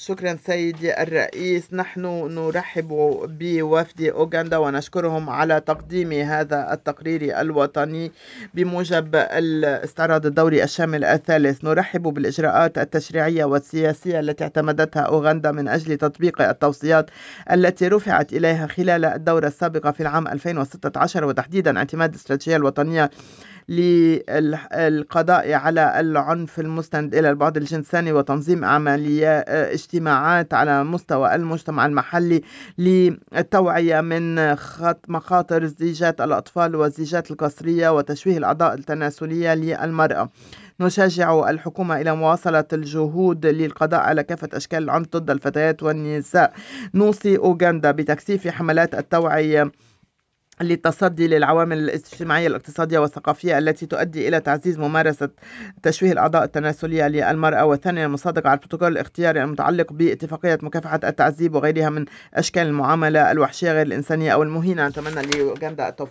شكرا سيدي الرئيس. نحن نرحب بوفد أوغندا ونشكرهم على تقديم هذا التقرير الوطني بموجب الاستعراض الدوري الشامل الثالث. نرحب بالإجراءات التشريعية والسياسية التي اعتمدتها أوغندا من أجل تطبيق التوصيات التي رفعت إليها خلال الدورة السابقة في العام 2016، وتحديدا اعتماد الاستراتيجية الوطنية للقضاء على العنف المستند إلى البعد الجنساني، وتنظيم عمليات اجتماعات على مستوى المجتمع المحلي للتوعية من مخاطر زيجات الأطفال والزيجات القسرية وتشويه الأعضاء التناسلية للمرأة. نشجع الحكومة إلى مواصلة الجهود للقضاء على كافة أشكال العنف ضد الفتيات والنساء. نوصي أوغندا بتكثيف حملات التوعية للتصدي للعوامل الاجتماعية الاقتصادية والثقافية التي تؤدي إلى تعزيز ممارسة تشويه الأعضاء التناسلية للمرأة. وثانيا، المصادقة على البروتوكول الاختياري المتعلق باتفاقية مكافحة التعذيب وغيرها من أشكال المعاملة الوحشية غير الإنسانية أو المهينة. نتمنى لأوغندا التوفيق.